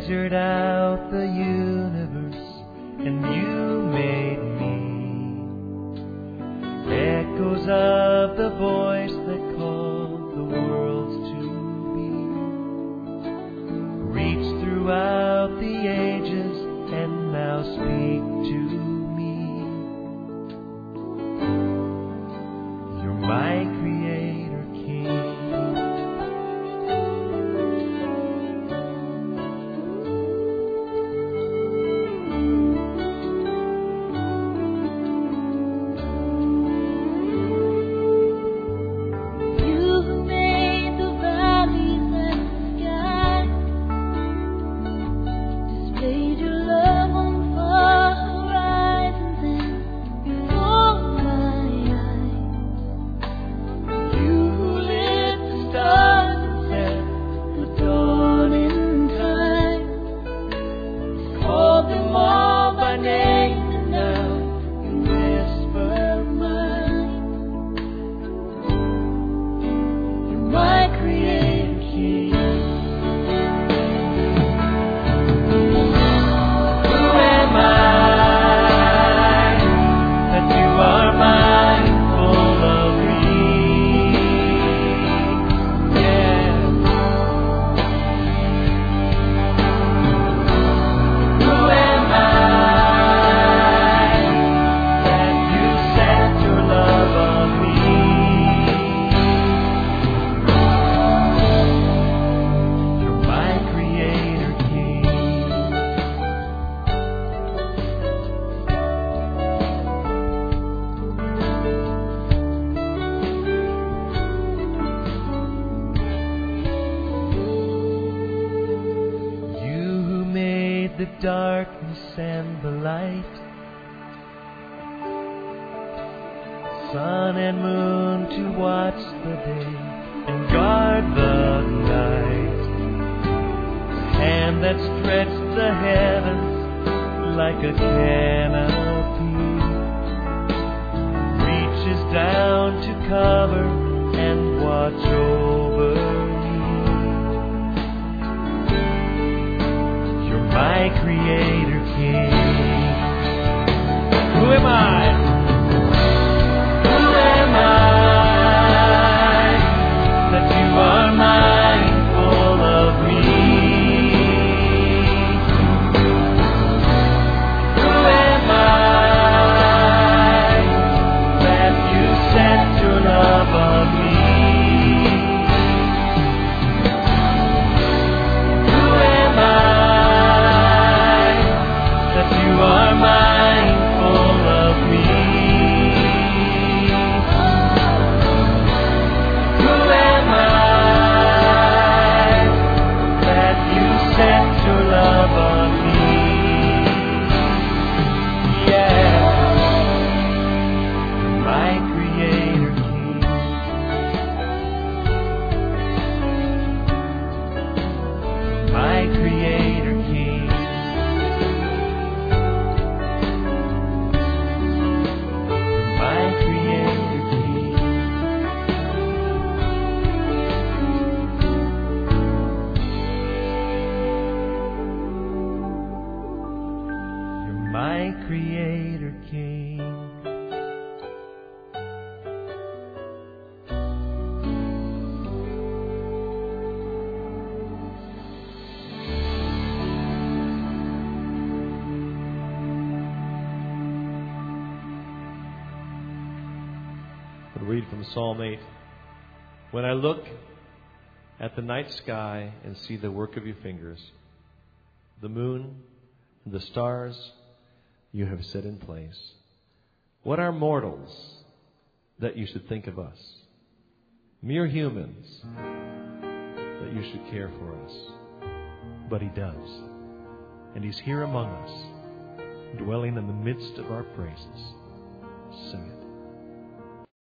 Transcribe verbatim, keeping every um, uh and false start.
measured out the universe and you made me. Echoes of the voice that called the worlds to be reach throughout the ages and now speak to me. You're my creator king. The darkness and the light, sun and moon to watch the day and guard the night. Hand that stretched the heavens like a canopy reaches down to cover and watch over my creator king. Who am I? Who am I that you are mindful of me? Who am I that you set your love on me? Who am I? You are mindful of me. Who am I that you set your love on me? Yeah, my creator king. My creator king. My creator king. We'll read from Psalm eight. When I look at the night sky and see the work of your fingers, the moon and the stars you have set in place. What are mortals that you should think of us? Mere humans that you should care for us. But He does. And He's here among us, dwelling in the midst of our praises. Sing it.